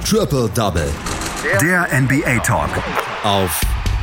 Triple Double. Der NBA Talk. Auf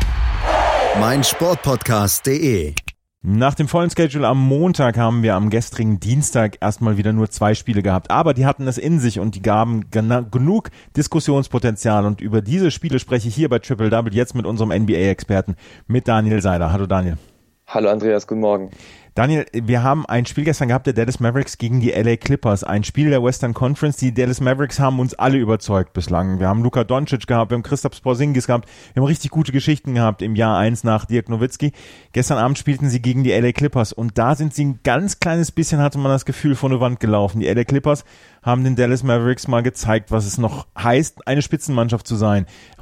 meinsportpodcast.de. Nach dem vollen Schedule am Montag haben wir am gestrigen Dienstag erstmal wieder nur 2 Spiele gehabt. Aber die hatten es in sich und die gaben genug Diskussionspotenzial. Und über diese Spiele spreche ich hier bei Triple Double jetzt mit unserem NBA-Experten, mit Daniel Seider. Hallo Daniel. Hallo Andreas, guten Morgen. Daniel, wir haben ein Spiel gestern gehabt, der Dallas Mavericks gegen die LA Clippers. Ein Spiel der Western Conference. Die Dallas Mavericks haben uns alle überzeugt bislang. Wir haben Luka Doncic gehabt, wir haben Kristaps Porzingis gehabt, wir haben richtig gute Geschichten gehabt im Jahr 1 nach Dirk Nowitzki. Gestern Abend spielten sie gegen die LA Clippers und da sind sie ein ganz kleines bisschen, hatte man das Gefühl, vor eine Wand gelaufen. Die LA Clippers haben den Dallas Mavericks mal gezeigt, was es noch heißt, eine Spitzenmannschaft zu sein.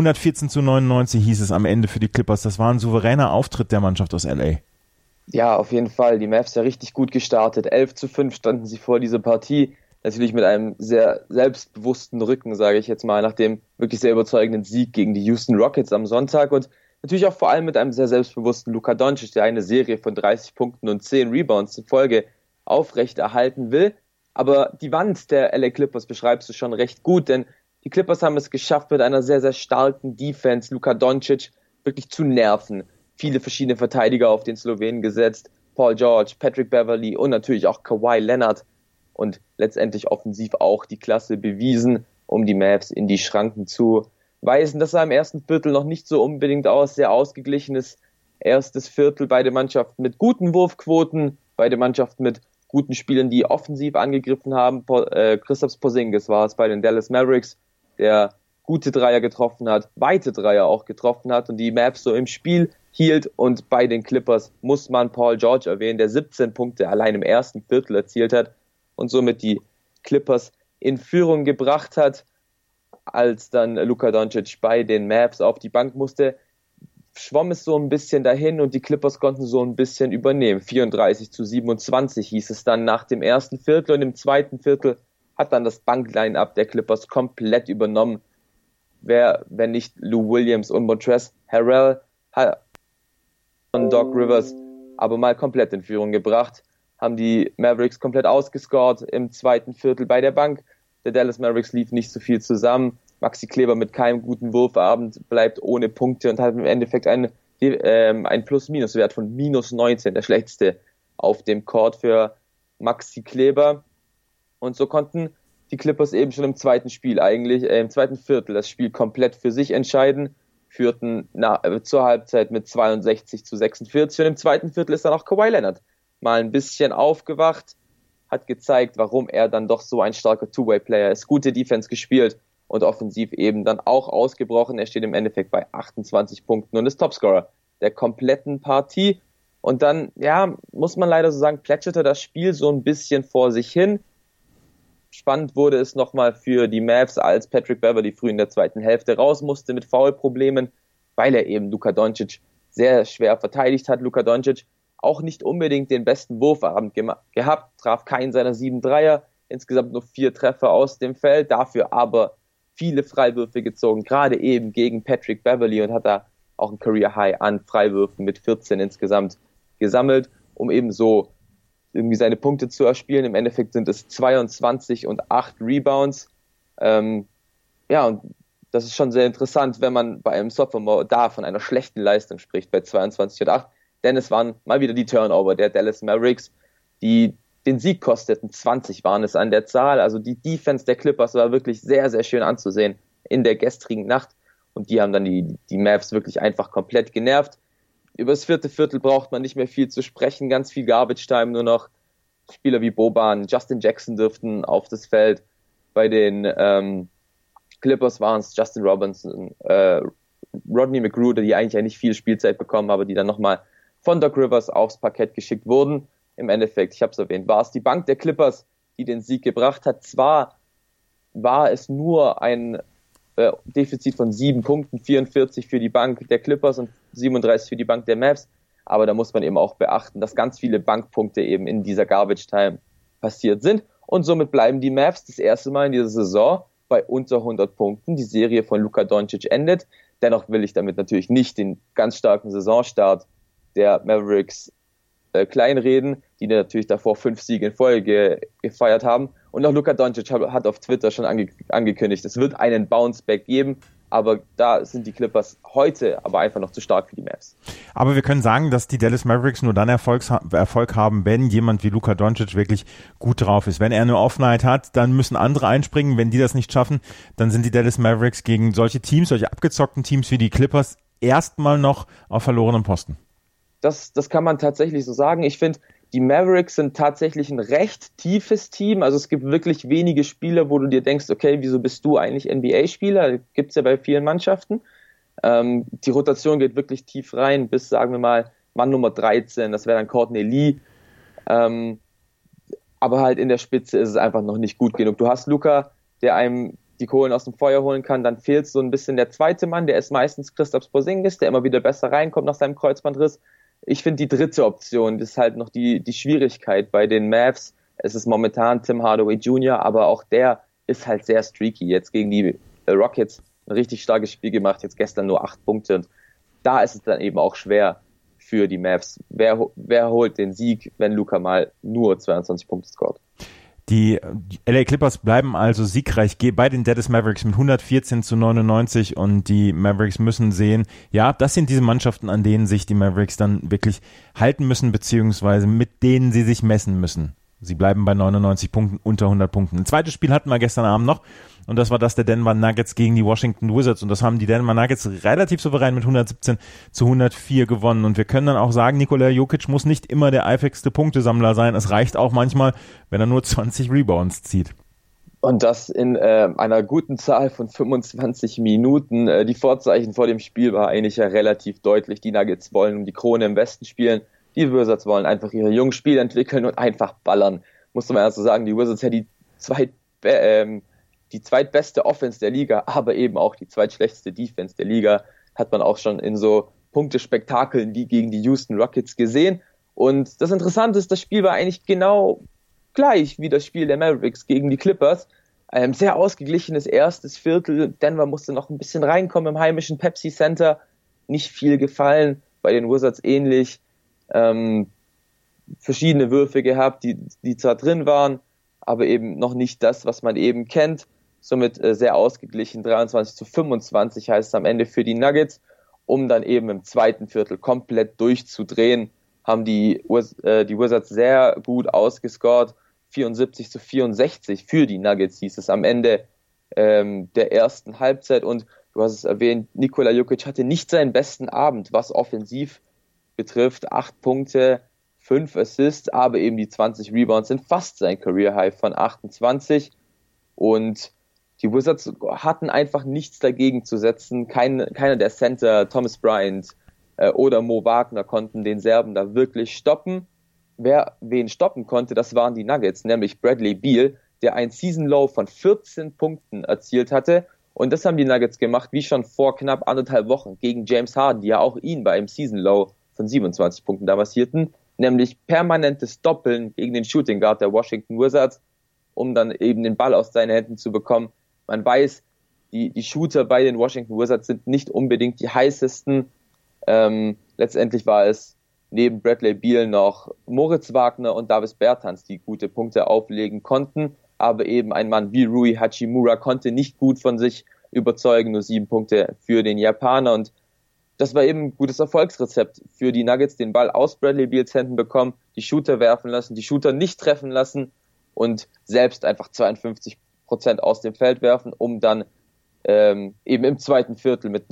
114-99 hieß es am Ende für die Clippers. Das war ein souveräner Auftritt der Mannschaft aus LA. Ja, auf jeden Fall. Die Mavs ja richtig gut gestartet. 11-5 standen sie vor dieser Partie. Natürlich mit einem sehr selbstbewussten Rücken, sage ich jetzt mal, nach dem wirklich sehr überzeugenden Sieg gegen die Houston Rockets am Sonntag. Und natürlich auch vor allem mit einem sehr selbstbewussten Luka Doncic, der eine Serie von 30 Punkten und 10 Rebounds in Folge aufrechterhalten will. Aber die Wand der LA Clippers beschreibst du schon recht gut, denn die Clippers haben es geschafft, mit einer sehr, sehr starken Defense Luka Doncic wirklich zu nerven. Viele verschiedene Verteidiger auf den Slowenen gesetzt, Paul George, Patrick Beverley und natürlich auch Kawhi Leonard und letztendlich offensiv auch die Klasse bewiesen, um die Mavs in die Schranken zu weisen. Das sah im ersten Viertel noch nicht so unbedingt aus, sehr ausgeglichenes erstes Viertel, beide Mannschaften mit guten Wurfquoten, beide Mannschaften mit guten Spielern, die offensiv angegriffen haben. Kristaps Porzingis war es bei den Dallas Mavericks, der gute Dreier getroffen hat, weite Dreier auch getroffen hat und die Mavs so im Spiel hielt. Und bei den Clippers muss man Paul George erwähnen, der 17 Punkte allein im ersten Viertel erzielt hat und somit die Clippers in Führung gebracht hat. Als dann Luka Doncic bei den Mavs auf die Bank musste, schwamm es so ein bisschen dahin und die Clippers konnten so ein bisschen übernehmen. 34-27 hieß es dann nach dem ersten Viertel und im zweiten Viertel hat dann das Bankline-Up der Clippers komplett übernommen. Wer, wenn nicht Lou Williams und Montrezl Harrell und Doc Rivers, aber mal komplett in Führung gebracht, haben die Mavericks komplett ausgescored im zweiten Viertel bei der Bank. Der Dallas Mavericks lief nicht so viel zusammen. Maxi Kleber mit keinem guten Wurfabend bleibt ohne Punkte und hat im Endeffekt einen Plus-Minus-Wert von -19, der schlechteste auf dem Court für Maxi Kleber. Und so konnten die Clippers eben schon im zweiten Viertel das Spiel komplett für sich entscheiden, führten zur Halbzeit mit 62-46 und im zweiten Viertel ist dann auch Kawhi Leonard mal ein bisschen aufgewacht, hat gezeigt, warum er dann doch so ein starker Two-Way-Player ist, gute Defense gespielt und offensiv eben dann auch ausgebrochen. Er steht im Endeffekt bei 28 Punkten und ist Topscorer der kompletten Partie. Und dann, ja, muss man leider so sagen, plätscherte das Spiel so ein bisschen vor sich hin. Spannend wurde es nochmal für die Mavs, als Patrick Beverley früh in der zweiten Hälfte raus musste mit Foulproblemen, weil er eben Luka Doncic sehr schwer verteidigt hat. Luka Doncic auch nicht unbedingt den besten Wurfabend gehabt, traf keinen seiner 7 Dreier, insgesamt nur 4 Treffer aus dem Feld, dafür aber viele Freiwürfe gezogen, gerade eben gegen Patrick Beverley und hat da auch ein Career High an Freiwürfen mit 14 insgesamt gesammelt, um eben so irgendwie seine Punkte zu erspielen. Im Endeffekt sind es 22 und 8 Rebounds. Und das ist schon sehr interessant, wenn man bei einem Sophomore da von einer schlechten Leistung spricht, bei 22 und 8. Denn es waren mal wieder die Turnover der Dallas Mavericks, die den Sieg kosteten. 20 waren es an der Zahl. Also die Defense der Clippers war wirklich sehr, sehr schön anzusehen in der gestrigen Nacht. Und die haben dann die Mavs wirklich einfach komplett genervt. Über das vierte Viertel braucht man nicht mehr viel zu sprechen, ganz viel Garbage Time nur noch. Spieler wie Boban, Justin Jackson dürften auf das Feld. Bei den Clippers waren es Justin Robinson, Rodney McGruder, die eigentlich ja nicht viel Spielzeit bekommen, aber die dann nochmal von Doc Rivers aufs Parkett geschickt wurden. Im Endeffekt, ich habe es erwähnt, war es die Bank der Clippers, die den Sieg gebracht hat. Zwar war es nur ein Defizit von 7 Punkten, 44 für die Bank der Clippers und 37 für die Bank der Mavs. Aber da muss man eben auch beachten, dass ganz viele Bankpunkte eben in dieser Garbage Time passiert sind. Und somit bleiben die Mavs das erste Mal in dieser Saison bei unter 100 Punkten. Die Serie von Luka Doncic endet. Dennoch will ich damit natürlich nicht den ganz starken Saisonstart der Mavericks kleinreden, die natürlich davor 5 Siege in Folge gefeiert haben. Und auch Luka Doncic hat auf Twitter schon angekündigt, es wird einen Bounce-Back geben, aber da sind die Clippers heute aber einfach noch zu stark für die Mavs. Aber wir können sagen, dass die Dallas Mavericks nur dann Erfolg haben, wenn jemand wie Luka Doncic wirklich gut drauf ist. Wenn er eine Off-Night hat, dann müssen andere einspringen. Wenn die das nicht schaffen, dann sind die Dallas Mavericks gegen solche Teams, solche abgezockten Teams wie die Clippers erstmal noch auf verlorenem Posten. Das kann man tatsächlich so sagen. Ich finde, die Mavericks sind tatsächlich ein recht tiefes Team. Also es gibt wirklich wenige Spieler, wo du dir denkst, okay, wieso bist du eigentlich NBA-Spieler? Gibt's ja bei vielen Mannschaften. Die Rotation geht wirklich tief rein bis, sagen wir mal, Mann Nummer 13. Das wäre dann Courtney Lee. Aber halt in der Spitze ist es einfach noch nicht gut genug. Du hast Luka, der einem die Kohlen aus dem Feuer holen kann. Dann fehlt so ein bisschen der zweite Mann. Der ist meistens Kristaps Porzingis, der immer wieder besser reinkommt nach seinem Kreuzbandriss. Ich finde die dritte Option, das ist halt noch die Schwierigkeit bei den Mavs. Es ist momentan Tim Hardaway Jr., aber auch der ist halt sehr streaky. Jetzt gegen die Rockets ein richtig starkes Spiel gemacht, jetzt gestern nur 8 Punkte. Und da ist es dann eben auch schwer für die Mavs. Wer holt den Sieg, wenn Luka mal nur 22 Punkte scoret? Die LA Clippers bleiben also siegreich bei den Dallas Mavericks mit 114-99 und die Mavericks müssen sehen, ja, das sind diese Mannschaften, an denen sich die Mavericks dann wirklich halten müssen, beziehungsweise mit denen sie sich messen müssen. Sie bleiben bei 99 Punkten, unter 100 Punkten. Ein zweites Spiel hatten wir gestern Abend noch und das war das der Denver Nuggets gegen die Washington Wizards und das haben die Denver Nuggets relativ souverän mit 117-104 gewonnen und wir können dann auch sagen, Nikola Jokic muss nicht immer der eifrigste Punktesammler sein, es reicht auch manchmal, wenn er nur 20 Rebounds zieht. Und das in einer guten Zahl von 25 Minuten. Die Vorzeichen vor dem Spiel war eigentlich ja relativ deutlich. Die Nuggets wollen um die Krone im Westen spielen. Die Wizards wollen einfach ihre jungen Spiele entwickeln und einfach ballern. Musste man also sagen, die Wizards ja die zweitbeste Offense der Liga, aber eben auch die zweitschlechteste Defense der Liga. Hat man auch schon in so Punktespektakeln wie gegen die Houston Rockets gesehen. Und das Interessante ist, das Spiel war eigentlich genau gleich wie das Spiel der Mavericks gegen die Clippers. Ein sehr ausgeglichenes erstes Viertel. Denver musste noch ein bisschen reinkommen im heimischen Pepsi Center. Nicht viel gefallen. Bei den Wizards ähnlich. Verschiedene Würfe gehabt, die zwar drin waren, aber eben noch nicht das, was man eben kennt. Somit sehr ausgeglichen, 23-25 heißt es am Ende für die Nuggets. Um dann eben im zweiten Viertel komplett durchzudrehen, haben die Wizards sehr gut ausgescored. 74-64 für die Nuggets hieß es am Ende der ersten Halbzeit. Und du hast es erwähnt, Nikola Jokic hatte nicht seinen besten Abend, was offensiv betrifft. 8 Punkte, 5 Assists, aber eben die 20 Rebounds sind fast sein Career High von 28. Und die Wizards hatten einfach nichts dagegen zu setzen. Keiner der Center, Thomas Bryant oder Mo Wagner, konnten den Serben da wirklich stoppen. Wer wen stoppen konnte, das waren die Nuggets, nämlich Bradley Beal, der ein Season Low von 14 Punkten erzielt hatte. Und das haben die Nuggets gemacht, wie schon vor knapp 1,5 Wochen gegen James Harden, die ja auch ihn bei einem Season Low von 27 Punkten damals hielten, nämlich permanentes Doppeln gegen den Shooting Guard der Washington Wizards, um dann eben den Ball aus seinen Händen zu bekommen. Man weiß, die Shooter bei den Washington Wizards sind nicht unbedingt die heißesten. Letztendlich war es neben Bradley Beal noch Moritz Wagner und Davis Bertans, die gute Punkte auflegen konnten, aber eben ein Mann wie Rui Hachimura konnte nicht gut von sich überzeugen, nur 7 Punkte für den Japaner. Und das war eben ein gutes Erfolgsrezept für die Nuggets, den Ball aus Bradley Beals Händen bekommen, die Shooter werfen lassen, die Shooter nicht treffen lassen und selbst einfach 52% aus dem Feld werfen, um dann eben im zweiten Viertel mit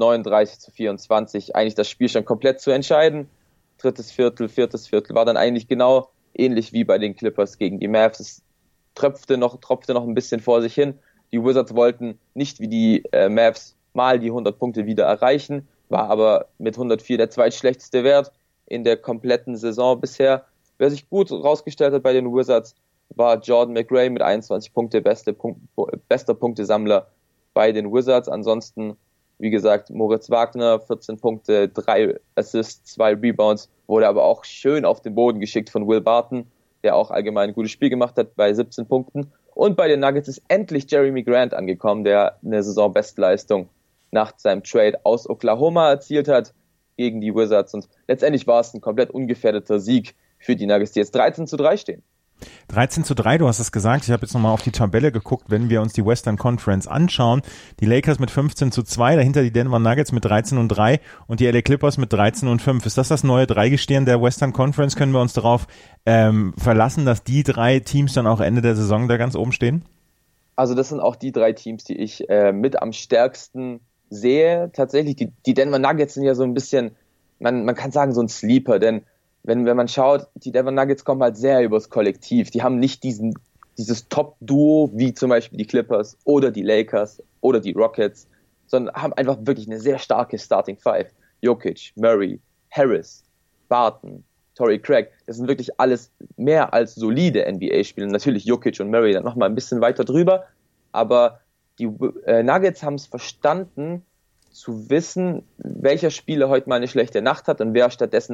39-24 eigentlich das Spiel schon komplett zu entscheiden. Viertes Viertel war dann eigentlich genau ähnlich wie bei den Clippers gegen die Mavs. Es tropfte noch ein bisschen vor sich hin. Die Wizards wollten nicht wie die Mavs mal die 100 Punkte wieder erreichen, war aber mit 104 der zweitschlechteste Wert in der kompletten Saison bisher. Wer sich gut rausgestellt hat bei den Wizards, war Jordan McRae mit 21 Punkte, bester Punktesammler bei den Wizards. Ansonsten, wie gesagt, Moritz Wagner, 14 Punkte, 3 Assists, 2 Rebounds, wurde aber auch schön auf den Boden geschickt von Will Barton, der auch allgemein ein gutes Spiel gemacht hat bei 17 Punkten. Und bei den Nuggets ist endlich Jeremy Grant angekommen, der eine Saisonbestleistung nach seinem Trade aus Oklahoma erzielt hat gegen die Wizards. Und letztendlich war es ein komplett ungefährdeter Sieg für die Nuggets, die jetzt 13-3 stehen. 13:3, du hast es gesagt, ich habe jetzt nochmal auf die Tabelle geguckt, wenn wir uns die Western Conference anschauen, die Lakers mit 15:2, dahinter die Denver Nuggets mit 13:3 und die LA Clippers mit 13:5. Ist das neue Dreigestirn der Western Conference? Können wir uns darauf verlassen, dass die drei Teams dann auch Ende der Saison da ganz oben stehen? Also das sind auch die drei Teams, die ich mit am stärksten sehe. Tatsächlich, die Denver Nuggets sind ja so ein bisschen, man kann sagen, so ein Sleeper, denn wenn man schaut, die Denver Nuggets kommen halt sehr übers Kollektiv. Die haben nicht dieses Top-Duo wie zum Beispiel die Clippers oder die Lakers oder die Rockets, sondern haben einfach wirklich eine sehr starke Starting Five. Jokic, Murray, Harris, Barton, Torrey Craig, das sind wirklich alles mehr als solide NBA-Spieler. Natürlich Jokic und Murray dann nochmal ein bisschen weiter drüber, aber die Nuggets haben es verstanden, zu wissen, welcher Spieler heute mal eine schlechte Nacht hat und wer stattdessen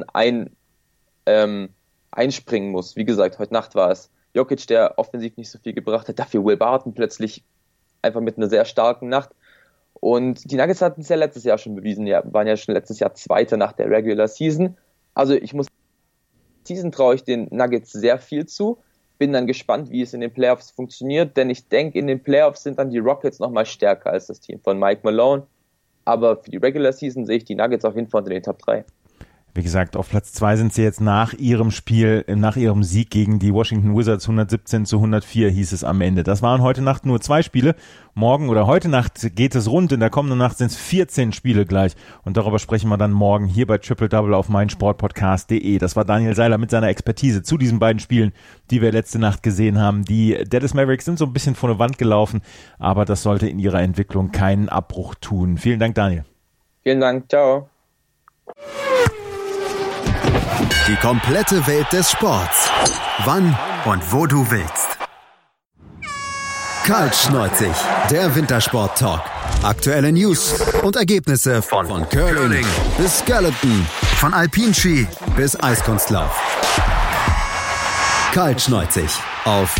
einspringen muss. Wie gesagt, heute Nacht war es Jokic, der offensiv nicht so viel gebracht hat, dafür Will Barton plötzlich einfach mit einer sehr starken Nacht. Und die Nuggets hatten es ja letztes Jahr schon bewiesen, waren ja schon letztes Jahr Zweiter nach der Regular Season. Also Season traue ich den Nuggets sehr viel zu. Bin dann gespannt, wie es in den Playoffs funktioniert, denn ich denke, in den Playoffs sind dann die Rockets nochmal stärker als das Team von Mike Malone. Aber für die Regular Season sehe ich die Nuggets auf jeden Fall unter den Top 3. Wie gesagt, auf Platz 2 sind sie jetzt nach ihrem Sieg gegen die Washington Wizards 117:104 hieß es am Ende. Das waren heute Nacht nur 2 Spiele. Morgen oder heute Nacht geht es rund. In der kommenden Nacht sind es 14 Spiele gleich. Und darüber sprechen wir dann morgen hier bei Triple Double auf meinsportpodcast.de. Das war Daniel Seiler mit seiner Expertise zu diesen beiden Spielen, die wir letzte Nacht gesehen haben. Die Dallas Mavericks sind so ein bisschen vor eine Wand gelaufen, aber das sollte in ihrer Entwicklung keinen Abbruch tun. Vielen Dank, Daniel. Vielen Dank. Ciao. Die komplette Welt des Sports. Wann und wo du willst. Kaltschneuzig, der Wintersport-Talk. Aktuelle News und Ergebnisse von Curling bis Skeleton, von Alpinski bis Eiskunstlauf. Kaltschneuzig auf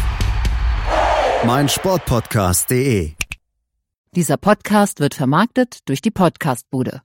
meinsportpodcast.de. Dieser Podcast wird vermarktet durch die Podcastbude.